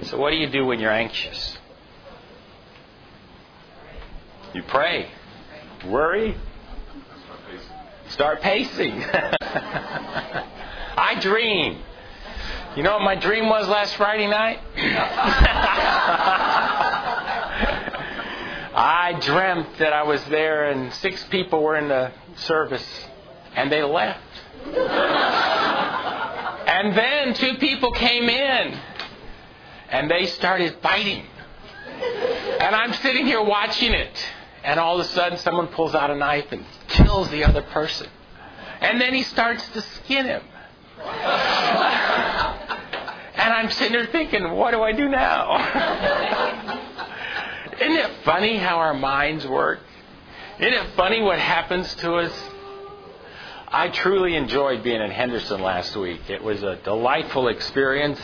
So what do you do when you're anxious? You pray. Worry? Start pacing. I dream. You know what my dream was last Friday night? I dreamt that I was there and 6 people were in the service and they left. And then 2 people came in and they started fighting. And I'm sitting here watching it. And all of a sudden someone pulls out a knife and kills the other person. And then he starts to skin him. And I'm sitting there thinking, what do I do now? Isn't it funny how our minds work? Isn't it funny what happens to us? I truly enjoyed being in Henderson last week. It was a delightful experience.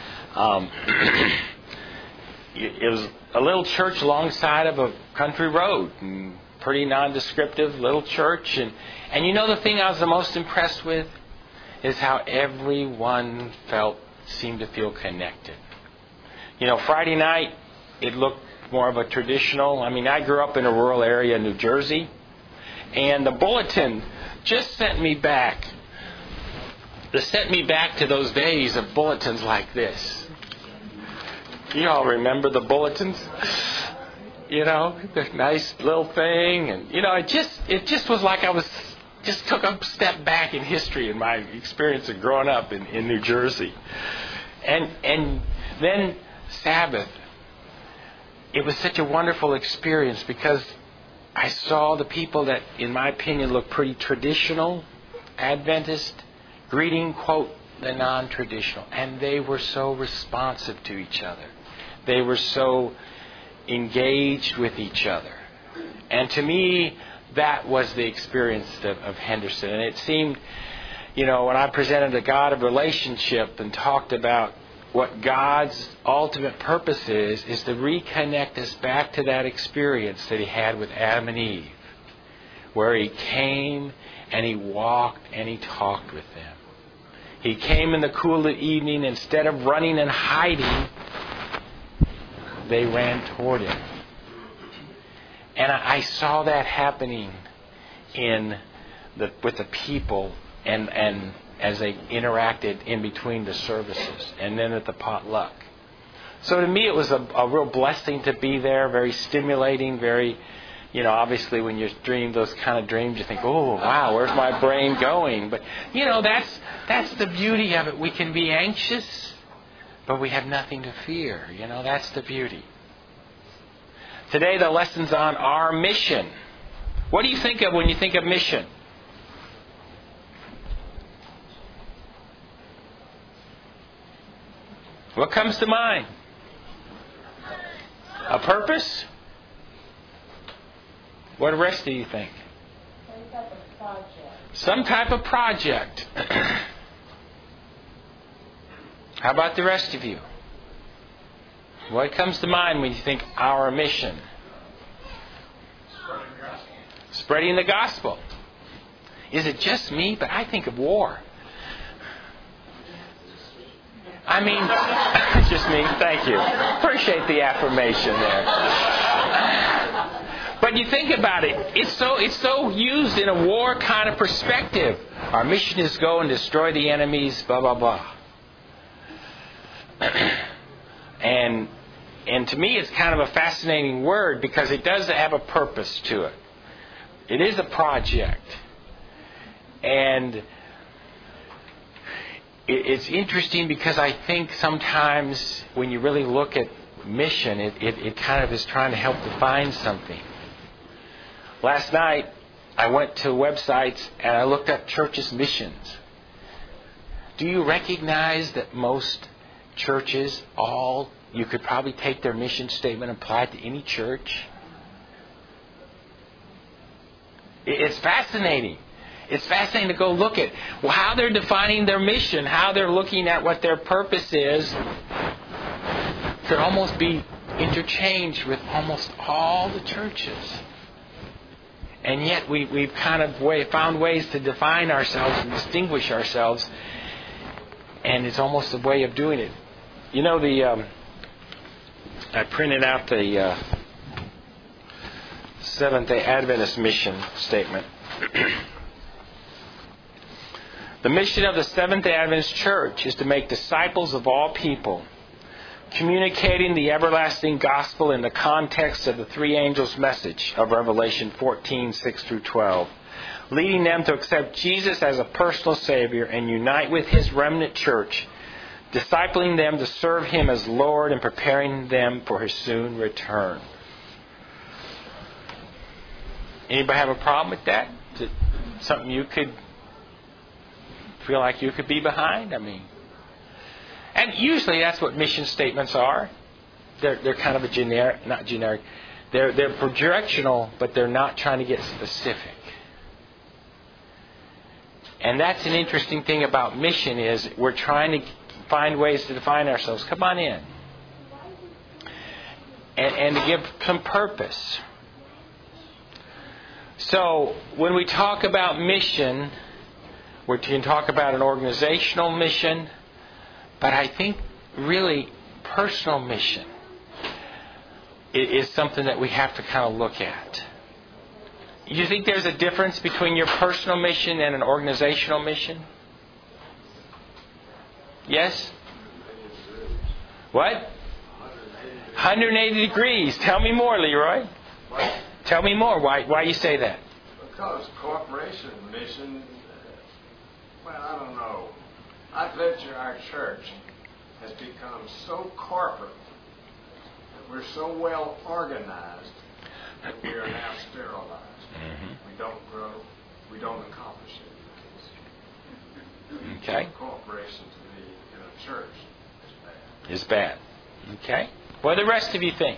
It was a little church alongside of a country road. And pretty nondescriptive little church. And you know the thing I was the most impressed with is how everyone seemed to feel connected. You know, Friday night, it looked more of a traditional. I mean, I grew up in a rural area in New Jersey. And the bulletin just sent me back. It sent me back to those days of bulletins like this. You all remember the bulletins? You know, the nice little thing. And, you know, it just was like I was just took a step back in history in my experience of growing up in New Jersey. And then Sabbath. It was such a wonderful experience because I saw the people that, in my opinion, looked pretty traditional, Adventist, greeting, quote, the non-traditional. And they were so responsive to each other. They were so engaged with each other. And to me, that was the experience of Henderson. And it seemed, you know, when I presented the God of relationship and talked about what God's ultimate purpose is to reconnect us back to that experience that He had with Adam and Eve, where He came and He walked and He talked with them. He came in the cool of the evening. Instead of running and hiding, they ran toward Him. And I saw that happening with the people and as they interacted in between the services and then at the potluck. So to me it was a real blessing to be there, very stimulating, very, you know, obviously when you dream those kind of dreams you think, oh wow, where's my brain going? But you know, that's the beauty of it. We can be anxious, but we have nothing to fear. You know, that's the beauty. Today the lesson's on our mission. What do you think of when you think of mission? What comes to mind? A purpose? What the rest do you think? Some type of project. Some type of project. How about the rest of you? What comes to mind when you think our mission? Spreading the gospel. Is it just me? But I think of war. I mean, just me. Thank you. Appreciate the affirmation there. But you think about it. It's so used in a war kind of perspective. Our mission is go and destroy the enemies, blah, blah, blah. And to me, it's kind of a fascinating word because it does have a purpose to it. It is a project. And it's interesting because I think sometimes when you really look at mission, it kind of is trying to help define something. Last night, I went to websites and I looked up churches' missions. Do you recognize that most churches, you could probably take their mission statement and apply it to any church? It's fascinating. It's fascinating to go look at how they're defining their mission, how they're looking at what their purpose is. Could almost be interchanged with almost all the churches. And yet we've kind of found ways to define ourselves and distinguish ourselves. And it's almost a way of doing it. You know, the I printed out the Seventh-day Adventist mission statement. The mission of the Seventh-day Adventist Church is to make disciples of all people, communicating the everlasting gospel in the context of the three angels' message of Revelation 14:6-12, leading them to accept Jesus as a personal Savior and unite with His remnant church, discipling them to serve Him as Lord and preparing them for His soon return. Anybody have a problem with that? Is it something you could feel like you could be behind? I mean, and usually that's what mission statements are. They're kind of a generic, not generic. They're projectional, but they're not trying to get specific. And that's an interesting thing about mission is we're trying to find ways to define ourselves. Come on in. And to give some purpose. So when we talk about mission, we can talk about an organizational mission, but I think really personal mission is something that we have to kind of look at. You think there's a difference between your personal mission and an organizational mission? Yes? What? 180 degrees. Tell me more, Leroy. Tell me more. Why you say that? Because corporation mission, well, I don't know. I bet you our church has become so corporate that we're so well organized that we are now sterilized. Mm-hmm. We don't grow. We don't accomplish anything. Okay. Corporation to me in a church is bad. Is bad. Okay. What do the rest of you think?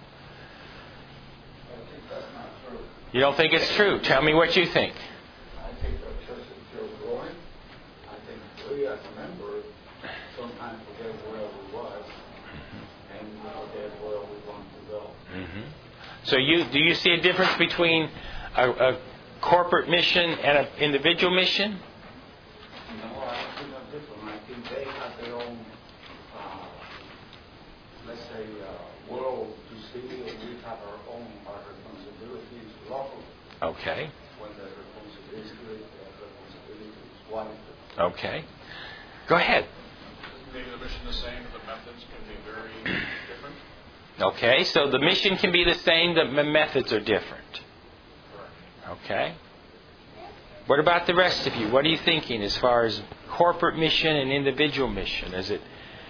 I think that's not true. You don't think it's true? Tell me what you think. I think our church is still growing. I think we as a member sometimes forget where we was and we forget where we want to go. Mm-hmm. So do you see a difference between a corporate mission and an individual mission? No, I don't think that's different. I think they have their own, let's say, world to see, and we have our responsibilities locally. Okay. When the responsibility is good, the responsibility is wonderful. Okay. Go ahead. Maybe the mission is the same, but the methods can be very different. Okay, so the mission can be the same, the methods are different. Correct. Okay. What about the rest of you? What are you thinking as far as corporate mission and individual mission? Is it?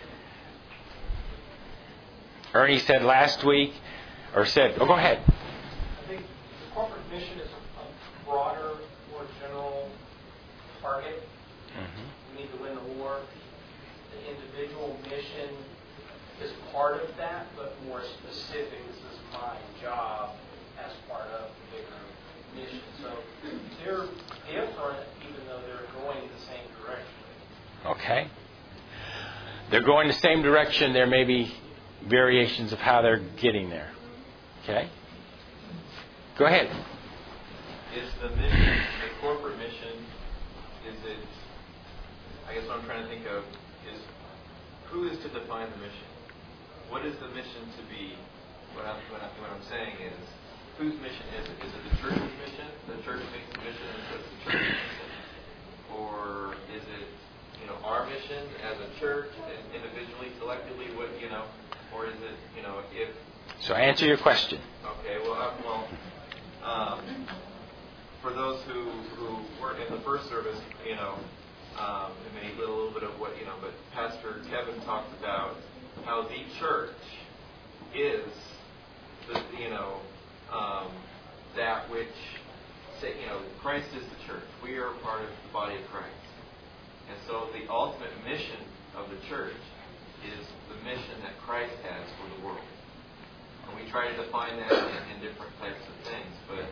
Ernie said last week, or said, go ahead. I think the corporate mission is a broader, more general target. Mm-hmm. We need to win the war. The individual mission is part of that, but more specific. This is my job as part of the bigger mission. So they're different, even though they're going the same direction. Okay. They're going the same direction. There may be variations of how they're getting there. Okay? Go ahead. Is the mission, the corporate mission, is it, I guess what I'm trying to think of is, who is to define the mission? What is the mission to be? What I'm saying is, whose mission is it? Is it the church's mission? The church makes the mission and says the church's mission? Or is it, our mission as a church, individually, collectively, or is it, if... So answer your question. Okay, for those who weren't in the first service, it may be a little bit of what, but Pastor Kevin talked about how the church is, that which, Christ is the church. We are part of the body of Christ. And so the ultimate mission of the church is the mission that Christ has for the world. And we try to define that in different types of things, but,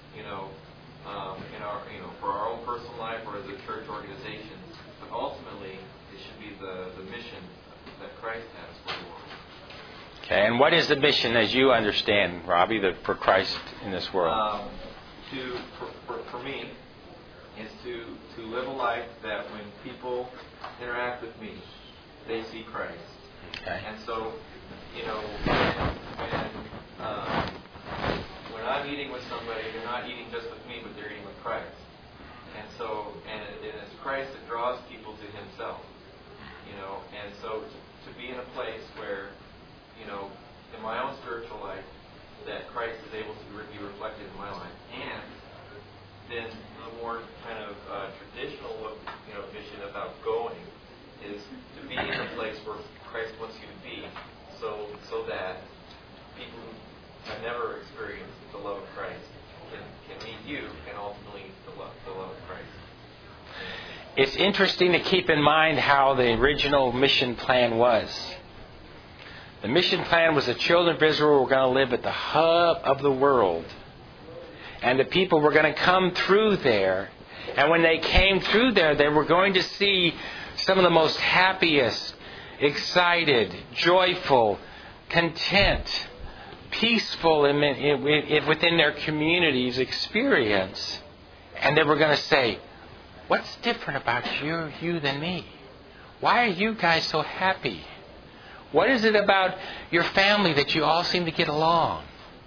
in our, for our own personal life or as a church organization, but ultimately it should be the mission that Christ has for the world. Okay, and what is the mission as you understand, Robbie, for Christ in this world? For me, is to live a life that when people interact with me, they see Christ. Okay. And so, when I'm eating with somebody, they're not eating just with me, but they're eating with Christ. And so, and it's Christ that draws people to Himself. And so to be in a place where, in my own spiritual life, that Christ is able to be reflected in my life, and then the more kind of traditional vision about going is to be in a place where Christ wants you to be, so that people who have never experienced the love of Christ can meet you and ultimately the love of Christ. It's interesting to keep in mind how the original mission plan was. The mission plan was the children of Israel were going to live at the hub of the world. And the people were going to come through there. And when they came through there, they were going to see some of the most happiest, excited, joyful, content, peaceful within their community's experience. And they were going to say, what's different about you than me? Why are you guys so happy? What is it about your family that you all seem to get along?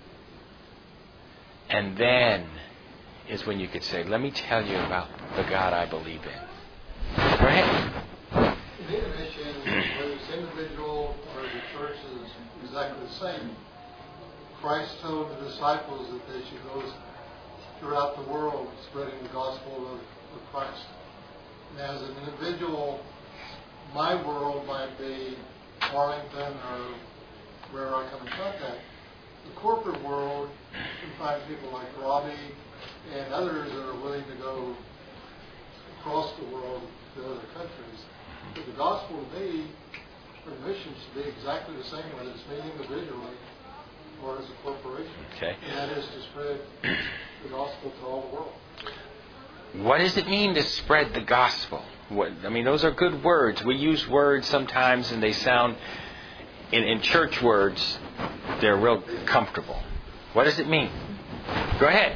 And then is when you could say, let me tell you about the God I believe in. Go ahead. The mission, whether it's individual or the church, is exactly the same. Christ told the disciples that they should go throughout the world spreading the gospel of Christ. And as an individual, my world might be Arlington or where I come in contact. The corporate world, you can find people like Robbie and others that are willing to go across the world to other countries. But the gospel to me, or mission, should be exactly the same, whether it's me individually or as a corporation. Okay. And that is to spread the gospel to all the world. What does it mean to spread the gospel? Those are good words. We use words sometimes and they sound, in church words, they're real comfortable. What does it mean? Go ahead.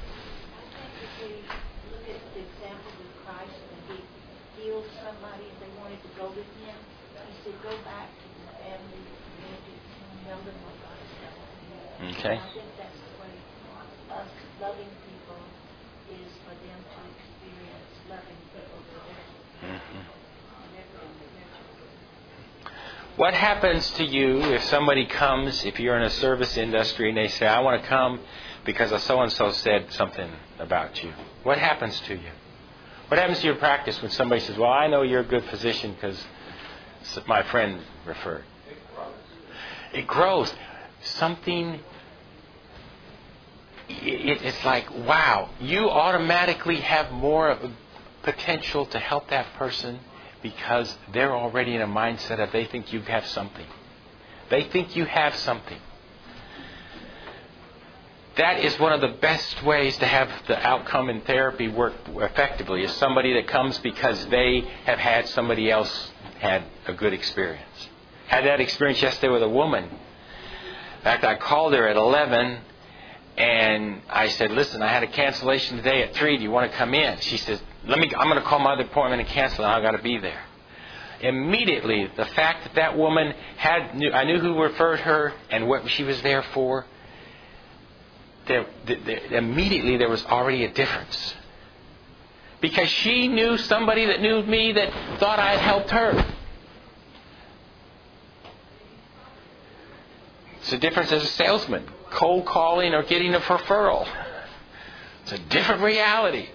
Look at the example of Christ when He healed somebody and they wanted to go with Him. He said, go back to the family, community, and tell them what God has done. Okay. And I think that's the way us loving people is for them to experience loving people directly. What happens to you if somebody comes, if you're in a service industry and they say, I want to come because a so-and-so said something about you? What happens to you? What happens to your practice when somebody says, well, I know you're a good physician because my friend referred? It grows. Something, it's like, wow, you automatically have more of a potential to help that person because they're already in a mindset of they think you have something. They think you have something. That is one of the best ways to have the outcome in therapy work effectively, is somebody that comes because they have had somebody else had a good experience. Had that experience yesterday with a woman. In fact, I called her at 11 and I said, listen, I had a cancellation today at 3. Do you want to come in? She says, I'm going to call my other appointment and cancel it. I've got to be there. Immediately, the fact that woman I knew who referred her and what she was there for, immediately there was already a difference. Because she knew somebody that knew me that thought I had helped her. It's a difference as a salesman, cold calling or getting a referral. It's a different reality.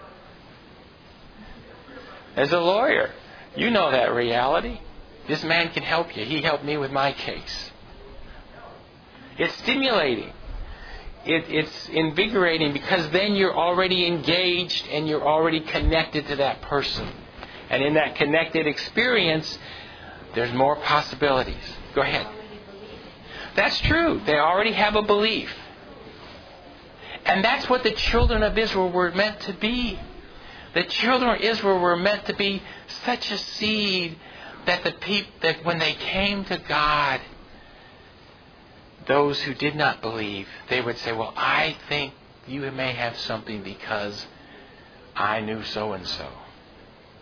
As a lawyer, you know that reality. This man can help you. He helped me with my case. It's stimulating. It's invigorating because then you're already engaged and you're already connected to that person. And in that connected experience, there's more possibilities. Go ahead. That's true. They already have a belief. And that's what the children of Israel were meant to be. The children of Israel were meant to be such a seed that that when they came to God, those who did not believe, they would say, well, I think you may have something because I knew so-and-so.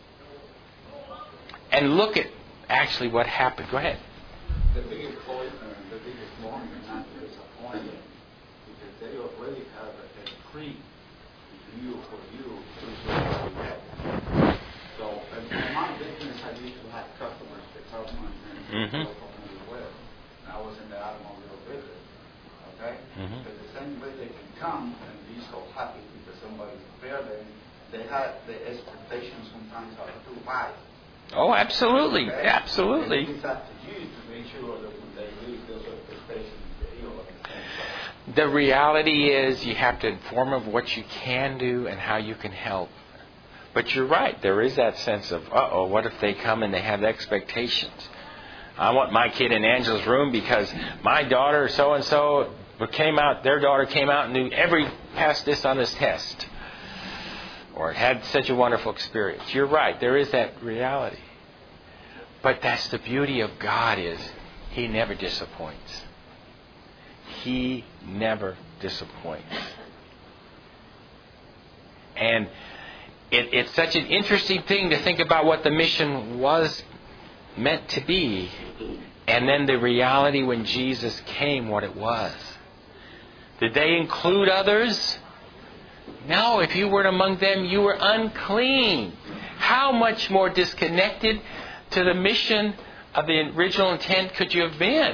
And look at actually what happened. Go ahead. The biggest point biggest morning and not disappointed because they already have a decree view for you to do what we have. So, in my business, I used to have customers that come and go from the web. And I was in the automobile business, okay? But the same way they can come and be so happy because somebody prepared them, they had the expectations sometimes are too high. Oh, absolutely, Okay? absolutely. And it's up to you to make sure that when they reach those expectations, they are the same size. The reality is you have to inform them of what you can do and how you can help. But you're right. There is that sense of, what if they come and they have expectations? I want my kid in Angela's room because my daughter so-and-so their daughter came out and knew passed this on this test. Or had such a wonderful experience. You're right. There is that reality. But that's the beauty of God is He never disappoints. He never disappoints. And it's such an interesting thing to think about what the mission was meant to be, and then the reality when Jesus came, what it was. Did they include others? No, if you weren't among them, you were unclean. How much more disconnected to the mission of the original intent could you have been?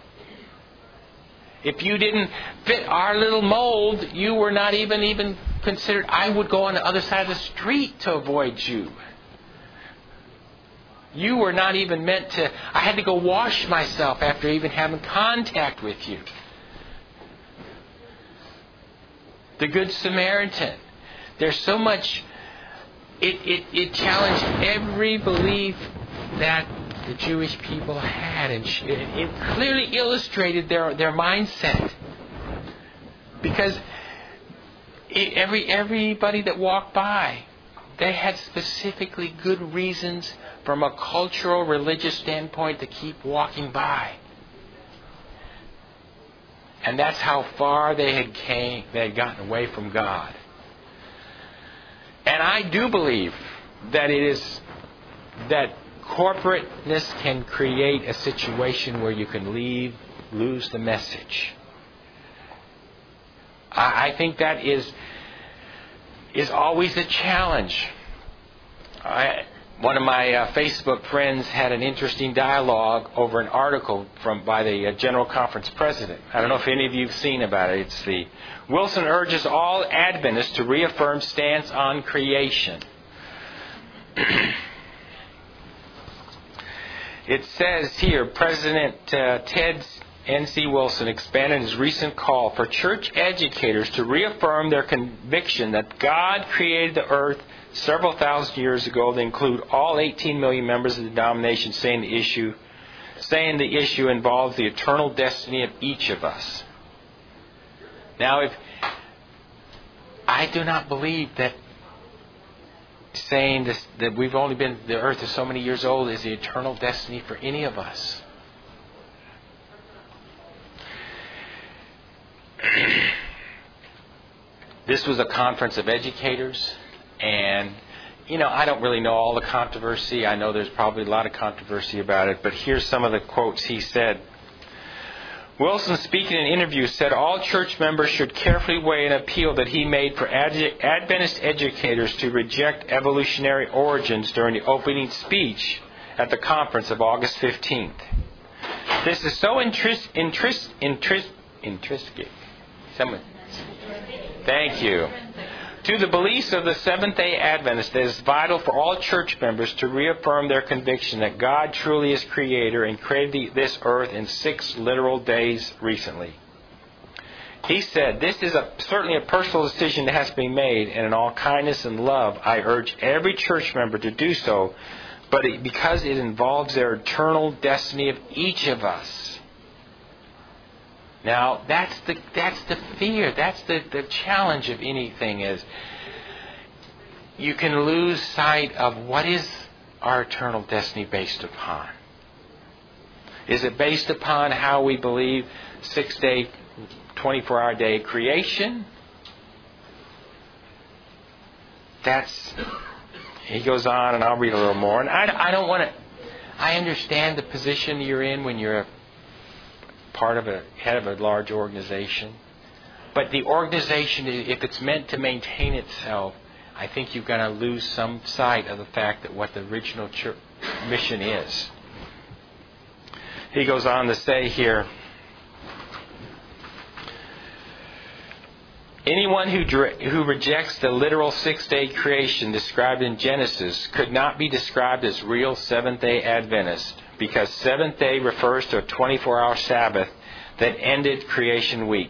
If you didn't fit our little mold, you were not even considered. I would go on the other side of the street to avoid you. You were not even meant to. I had to go wash myself after even having contact with you. The Good Samaritan. There's so much. It challenged every belief that the Jewish people had, and it clearly illustrated their mindset. Because everybody that walked by, they had specifically good reasons from a cultural, religious standpoint to keep walking by. And that's how far they had gotten away from God. And I do believe that that corporateness can create a situation where you can lose the message. I think that is always a challenge. One of my Facebook friends had an interesting dialogue over an article by the General Conference President. I don't know if any of you have seen about it. It's the Wilson urges all Adventists to reaffirm stance on creation. It says here, President Ted N.C. Wilson expanded his recent call for church educators to reaffirm their conviction that God created the earth several thousand years ago. They include all 18 million members of the denomination, saying the issue involves the eternal destiny of each of us. Now, I do not believe that saying this, that the earth is so many years old, is the eternal destiny for any of us. This was a conference of educators, and I don't really know all the controversy. I know there's probably a lot of controversy about it, but here's some of the quotes he said. Wilson, speaking in an interview, said all church members should carefully weigh an appeal that he made for Adventist educators to reject evolutionary origins during the opening speech at the conference of August 15th. This is so intrinsic. Thank you. To the beliefs of the Seventh-day Adventists, it is vital for all church members to reaffirm their conviction that God truly is Creator and created this earth in 6 literal days recently. He said, this is certainly a personal decision that has to be made, and in all kindness and love, I urge every church member to do so, but because it involves their eternal destiny of each of us. Now, that's the fear. That's the challenge of anything is you can lose sight of what is our eternal destiny based upon. Is it based upon how we believe 6-day, 24-hour day creation? He goes on, and I'll read a little more. And I don't want to. I understand the position you're in when you're head of a large organization. But the organization, if it's meant to maintain itself, I think you've got to lose some sight of the fact that what the original church mission is. He goes on to say here, anyone who rejects the literal six-day creation described in Genesis could not be described as real Seventh-day Adventist, because Seventh day refers to a 24-hour Sabbath that ended creation week.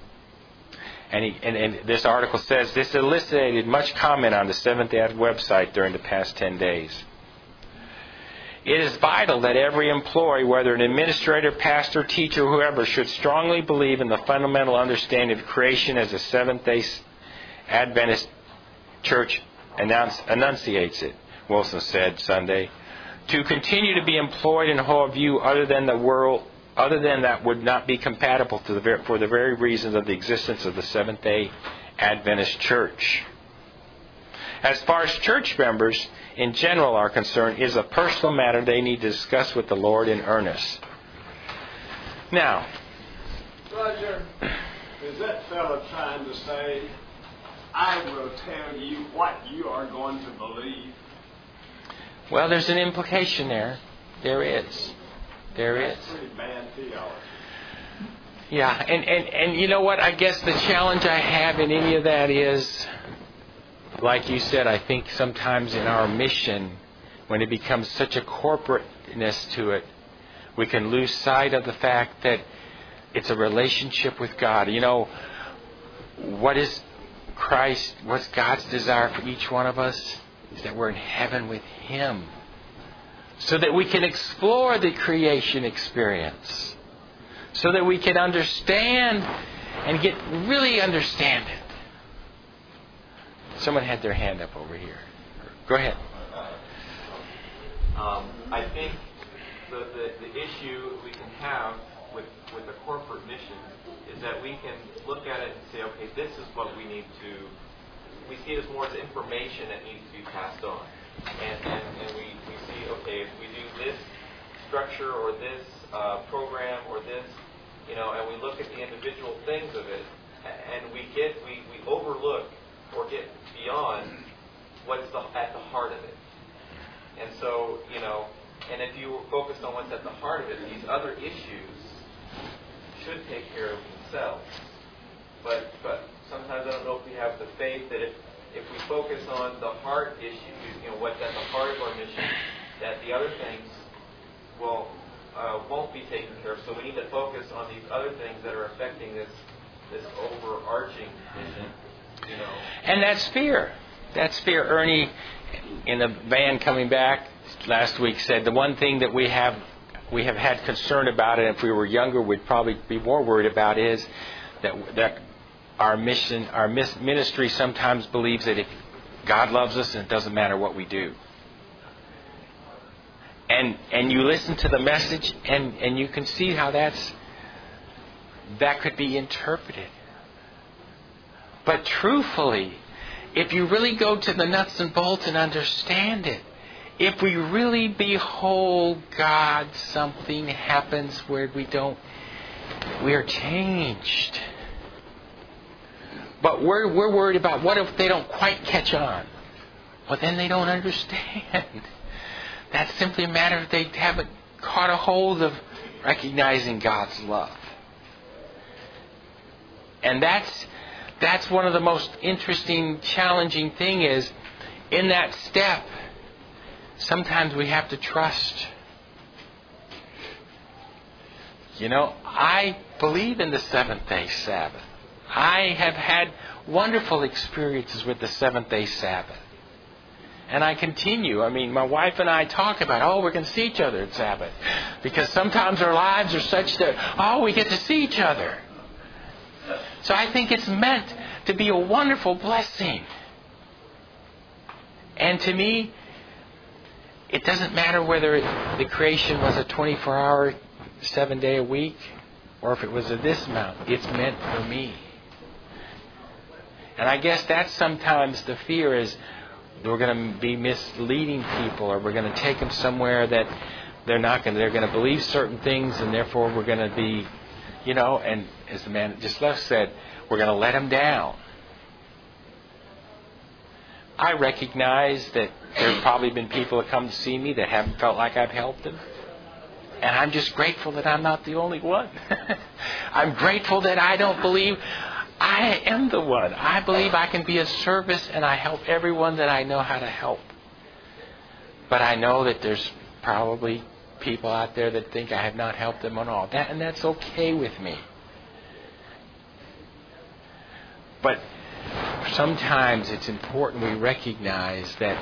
And this article says this elicited much comment on the Seventh-day website during the past 10 days. It is vital that every employee, whether an administrator, pastor, teacher, whoever, should strongly believe in the fundamental understanding of creation as the Seventh-day Adventist Church enunciates it, Wilson said Sunday. To continue to be employed in a whole view other than that would not be compatible for the very reasons of the existence of the Seventh-day Adventist Church. As far as church members in general are concerned, is a personal matter they need to discuss with the Lord in earnest. Now, Roger, is that fellow trying to say, I will tell you what you are going to believe? Well, there's an implication there. There is. That's pretty bad theology. Yeah, and you know what? I guess the challenge I have in any of that is, like you said, I think sometimes in our mission, when it becomes such a corporateness to it, we can lose sight of the fact that it's a relationship with God. You know, what is Christ, what's God's desire for each one of us? Is that we're in heaven with Him, so that we can explore the creation experience, so that we can understand and really understand it. Someone had their hand up over here. Go ahead. I think the issue we can have with a corporate mission is that we can look at it and say, okay, this is what we need to. We see it as more as information that needs to be passed on, and we see, okay, if we do this structure or this program or this, and we look at the individual things of it, and we overlook or get beyond what's at the heart of it. And so, and if you focus on what's at the heart of it, these other issues should take care of themselves. But sometimes I don't know if we have the faith that if we focus on the heart issues, what's at the heart of our mission, that the other things won't be taken care of. So we need to focus on these other things that are affecting this overarching mission. And that's fear. That's fear. Ernie, in the van coming back last week, said the one thing that we have had concern about, and if we were younger, we'd probably be more worried about, is that our ministry sometimes believes that if God loves us, and it doesn't matter what we do. And you listen to the message, and you can see how that could be interpreted. But truthfully, if you really go to the nuts and bolts and understand it, if we really behold God, something happens where we are changed. But we're worried about what if they don't quite catch on? Well, then they don't understand. That's simply a matter of they haven't caught a hold of recognizing God's love. And that's one of the most interesting, challenging thing is, in that step, sometimes we have to trust. I believe in the seventh-day Sabbath. I have had wonderful experiences with the seventh-day Sabbath. And I continue. I mean, my wife and I talk about, we're going to see each other at Sabbath. Because sometimes our lives are such that, we get to see each other. So I think it's meant to be a wonderful blessing. And to me, it doesn't matter whether the creation was a 24-hour, 7-day a week, or if it was of this amount. It's meant for me. And I guess that's sometimes the fear is we're going to be misleading people, or we're going to take them somewhere that they're going to believe certain things, and therefore we're going to be And as the man that just left said, we're going to let him down. I recognize that there's probably been people that come to see me that haven't felt like I've helped them. And I'm just grateful that I'm not the only one. I'm grateful that I don't believe I am the one. I believe I can be of service and I help everyone that I know how to help. But I know that there's probably people out there that think I have not helped them at all. And that's okay with me. But sometimes it's important we recognize that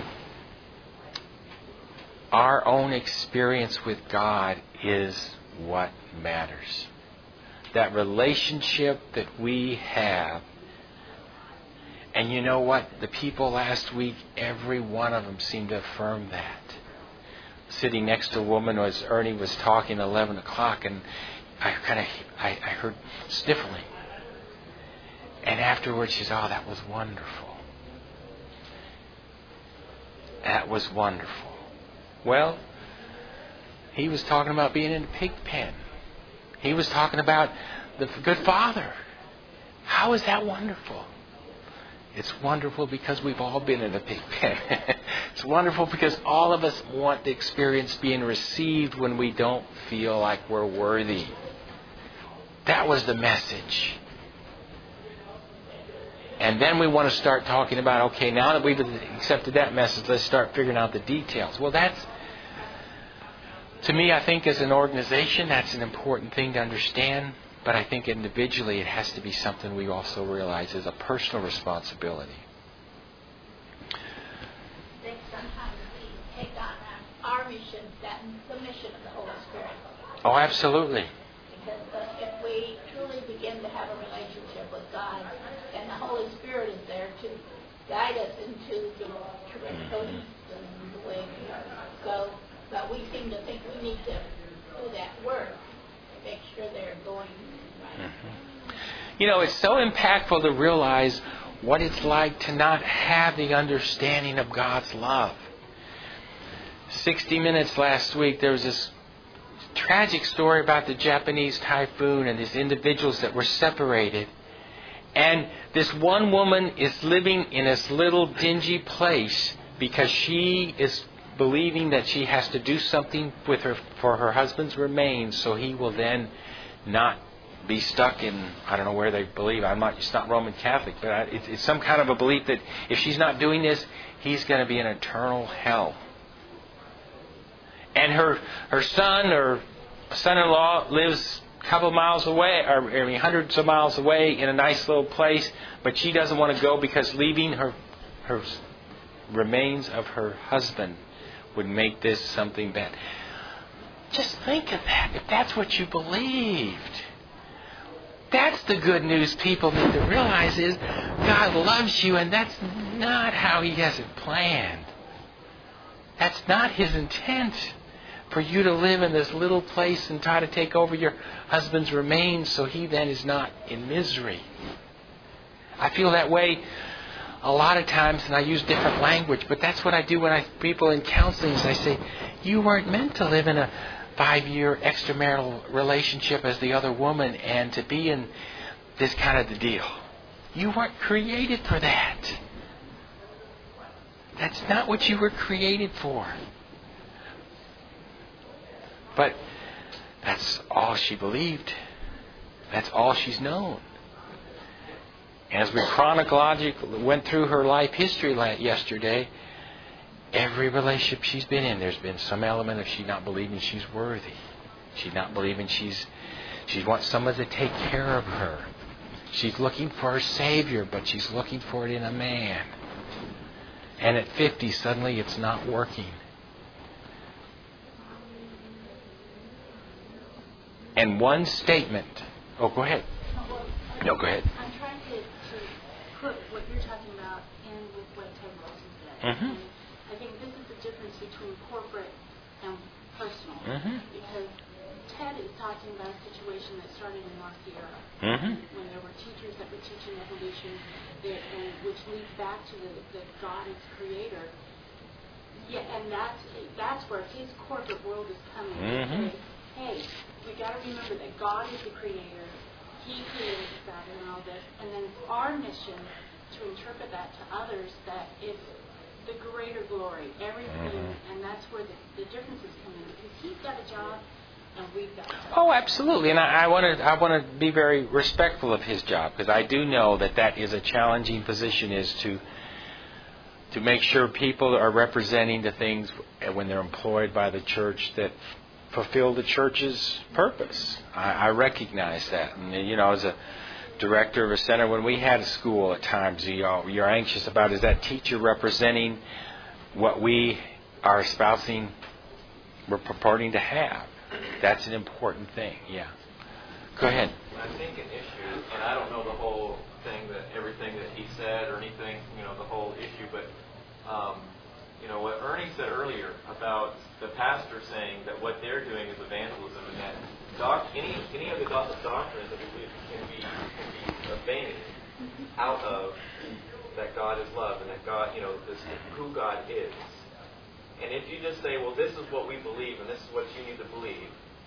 our own experience with God is what matters. That relationship that we have. And you know what? The people last week, every one of them seemed to affirm that. Sitting next to a woman as Ernie was talking at 11 o'clock, and I heard sniffling. And afterwards she said, "Oh, that was wonderful. That was wonderful." Well, he was talking about being in a pig pen. He was talking about the good Father. How is that wonderful? It's wonderful because we've all been in a pig pen. It's wonderful because all of us want to experience being received when we don't feel like we're worthy. That was the message. And then we want to start talking about, okay, now that we've accepted that message, let's start figuring out the details. Well, that's, to me, I think as an organization, that's an important thing to understand. But I think individually it has to be something we also realize is a personal responsibility. I think sometimes we take on our mission than the mission of the Holy Spirit. Oh, absolutely. Because if we truly begin to have a relationship with God, and the Holy Spirit is there to guide us into the correct and the way we go, but we seem to think we need to do that work to make sure they're going right. Mm-hmm. It's so impactful to realize what it's like to not have the understanding of God's love. 60 Minutes last week, there was this tragic story about the Japanese typhoon and these individuals that were separated. And this one woman is living in this little dingy place because she is believing that she has to do something with her for her husband's remains, so he will then not be stuck in, I don't know where they believe. It's not Roman Catholic, but it's some kind of a belief that if she's not doing this, he's going to be in eternal hell. And her son-in-law lives a couple of miles away, hundreds of miles away in a nice little place, but she doesn't want to go because leaving her remains of her husband would make this something bad. Just think of that. If that's what you believed. That's the good news people need to realize is God loves you, and that's not how He has it planned. That's not His intent for you to live in this little place and try to take over your husband's remains so he then is not in misery. I feel that way a lot of times, and I use different language, but that's what I do when people in counseling. I say, you weren't meant to live in a 5-year extramarital relationship as the other woman and to be in this kind of the deal. You weren't created for that. That's not what you were created for. But that's all she believed. That's all she's known. As we chronologically went through her life history yesterday, every relationship she's been in, there's been some element of she not believing she's worthy. She's not believing she wants someone to take care of her. She's looking for a Savior, but she's looking for it in a man. And at 50, suddenly it's not working. And one statement. Oh, go ahead. No, go ahead. I'm trying to put what you're talking about in with what Ted Wilson said. Mm-hmm. I think this is the difference between corporate and personal. Mm-hmm. Because Ted is talking about a situation that started in North Sierra. Mm-hmm. When there were teachers that were teaching evolution, which leads back to the God is creator. Yeah, and that's where his corporate world is coming. Mm-hmm. Hey, we got to to remember that God is the creator. He created Saturn and all this. And then it's our mission to interpret that to others that it's the greater glory, everything. And that's where the differences come in. Because he's got a job and we've got a job. Oh, absolutely. And I want to be very respectful of his job, because I do know that is a challenging position, is to make sure people are representing the things when they're employed by the church that fulfill the church's purpose. I recognize that. And, as a director of a center, when we had a school at times, you're anxious about, is that teacher representing what we are espousing, we're purporting to have? That's an important thing, yeah. Go ahead. I think an issue, and I don't know the whole thing, everything that he said or anything, the whole issue, but what Ernie said earlier about the pastor saying that what they're doing is evangelism, and that any of the gospel doctrines that we believe can be evaded out of that God is love and that God, this who God is. And if you just say, well, this is what we believe and this is what you need to believe,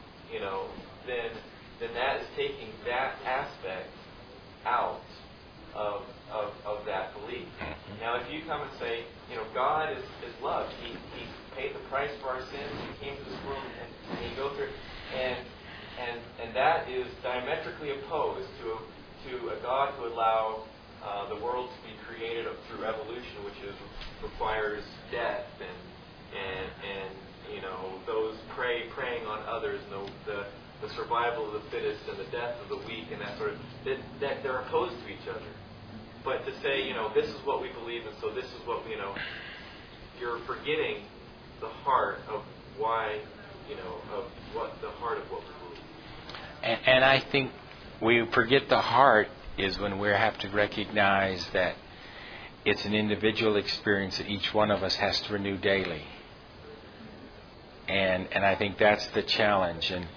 then that is taking that aspect out of that belief. Now, if you come and say, God is love, He paid the price for our sins, He came to this world and He goes through, and that is diametrically opposed to a God who allow the world to be created through evolution, which requires death and those preying on others, and the survival of the fittest and the death of the weak, and that sort of that they're opposed to each other. But to say, this is what we believe, and so this is what you're forgetting the heart of why, of what the heart of what we believe. And I think we forget the heart is when we have to recognize that it's an individual experience that each one of us has to renew daily. And I think that's the challenge. And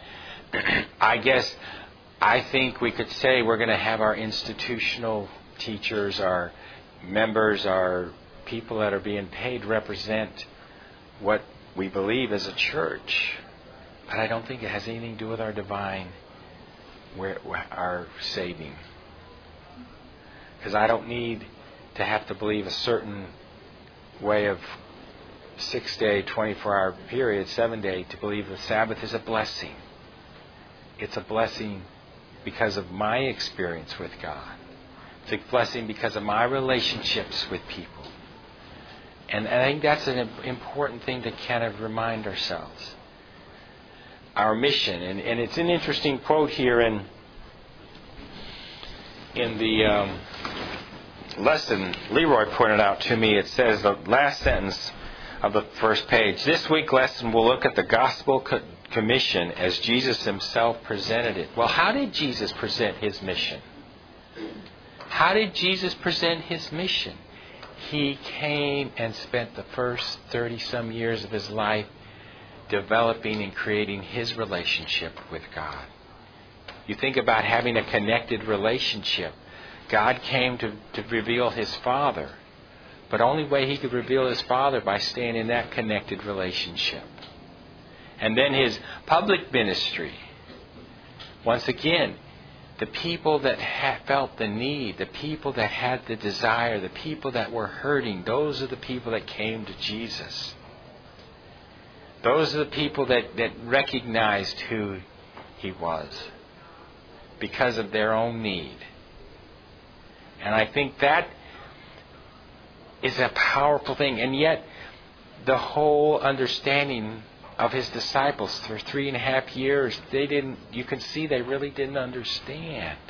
I think we could say we're going to have our institutional teachers, our members, our people that are being paid represent what we believe as a church. But I don't think it has anything to do with our divine, our saving. Because I don't need to have to believe a certain way of 6-day, 24-hour period, 7-day, to believe the Sabbath is a blessing. It's a blessing because of my experience with God. It's a blessing because of my relationships with people. And I think that's an important thing to kind of remind ourselves. Our mission, and it's an interesting quote here in the lesson Leroy pointed out to me. It says, the last sentence of the first page, this week's lesson will look at the gospel commission as Jesus himself presented it. Well, how did Jesus present his mission? How did Jesus present his mission? He came and spent the first 30-some years of his life developing and creating his relationship with God. You think about having a connected relationship. God came to reveal his Father. But only way he could reveal his Father by staying in that connected relationship. And then his public ministry. Once again, the people that felt the need, the people that had the desire, the people that were hurting, those are the people that came to Jesus. Those are the people that recognized who he was because of their own need. And I think that is a powerful thing. And yet, the whole understanding of his disciples for 3.5 years, you can see they really didn't understand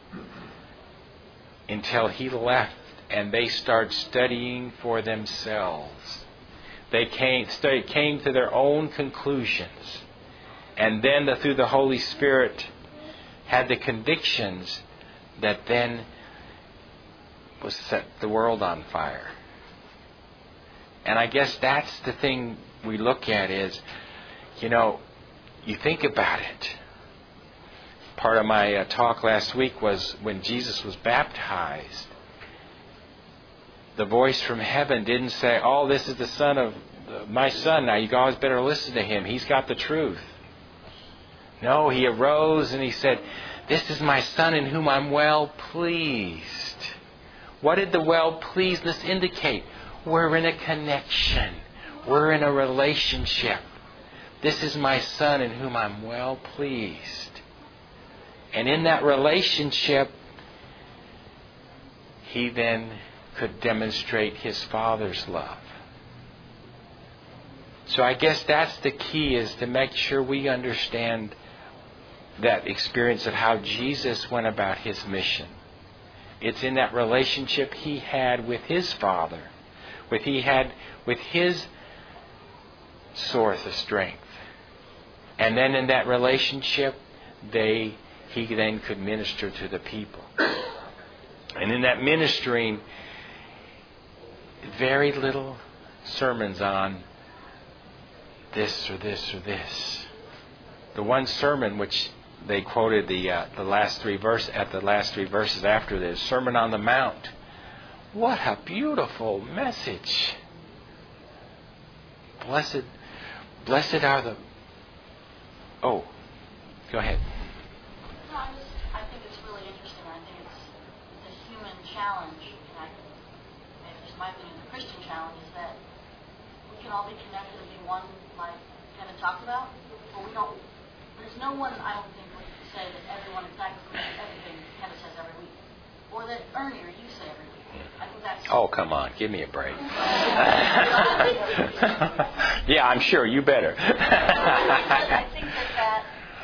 until he left and they started studying for themselves. They came to their own conclusions. And then through the Holy Spirit had the convictions that then was set the world on fire. And I guess that's the thing we look at is, you think about it. Part of my talk last week was when Jesus was baptized. The voice from heaven didn't say, oh, this is the son of my son. Now you guys better listen to him. He's got the truth. No, He arose and He said, "This is my Son in whom I'm well pleased." What did the well-pleasedness indicate? We're in a connection. We're in a relationship. This is my Son in whom I'm well pleased. And in that relationship, He then could demonstrate His Father's love. So I guess that's the key, is to make sure we understand that experience of how Jesus went about His mission. It's in that relationship He had with His Father, with His source of strength. And then in that relationship, He then could minister to the people. And in that ministering, very little sermons on this or this or this. The one sermon which they quoted the last three verses after this, Sermon on the Mount. What a beautiful message! Blessed are the. Oh, go ahead. No, I think it's really interesting. I think it's a human challenge. And just my opinion, the Christian challenge is that we can all be connected and be one, like Kevin talked about, but we don't. There's no one, I don't think, would say that everyone exactly knows everything Kevin says every week, or that Ernie or you say every week. I think that's. Oh, come on, give me a break. Yeah, I'm sure you better. I think that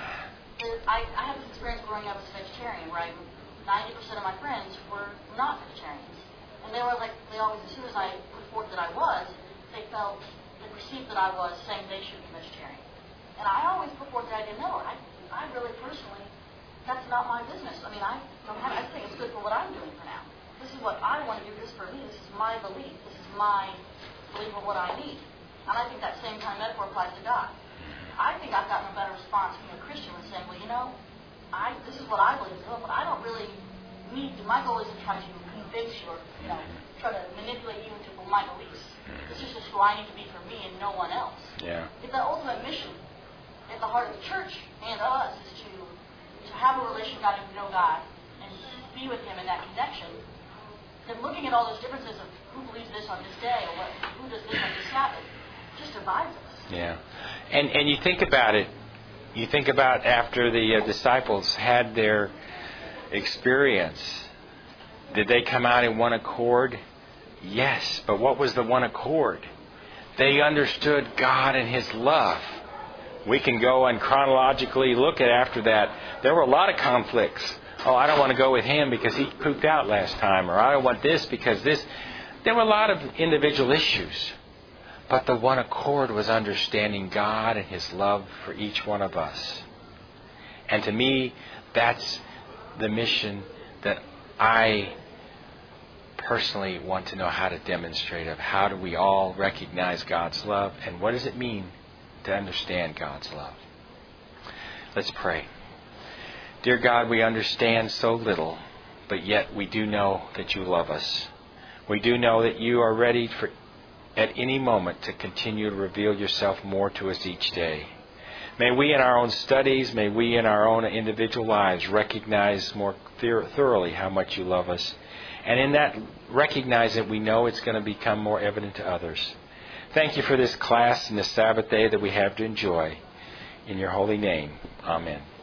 I had this experience growing up as a vegetarian, where 90% of my friends were not vegetarians, and they always, as soon as I put forth that I was, they perceived that I was saying they should be vegetarian. And I always put forth the idea, no, I really personally, that's not my business. I mean, I think it's good for what I'm doing for now. This is what I want to do. This is for me. This is my belief. This is my belief of what I need. And I think that same kind of metaphor applies to God. I think I've gotten a better response from a Christian with saying, well, this is what I believe is good, but I don't really need to. My goal isn't try to convince you or, try to manipulate you into my beliefs. This is just who I need to be for me and no one else. Yeah. If the ultimate mission at the heart of the church and us is to have a relationship with God and know God and be with Him in that connection, then looking at all those differences of who believes this on this day or who does this on this Sabbath just divides us. Yeah. And you think about it. You think about after the disciples had their experience, did they come out in one accord? Yes. But what was the one accord? They understood God and His love. We can go and chronologically look at after that. There were a lot of conflicts. Oh, I don't want to go with him because he pooped out last time. Or I don't want this because this. There were a lot of individual issues. But the one accord was understanding God and His love for each one of us. And to me, that's the mission that I personally want to know how to demonstrate, of how do we all recognize God's love and what does it mean to understand God's love. Let's pray. Dear God, we understand so little, but yet we do know that You love us. We do know that You are ready at any moment to continue to reveal Yourself more to us each day. May we in our own studies, may we in our own individual lives recognize more thoroughly how much You love us. And in that, recognize that we know it's going to become more evident to others. Thank You for this class and this Sabbath day that we have to enjoy. In Your holy name, amen.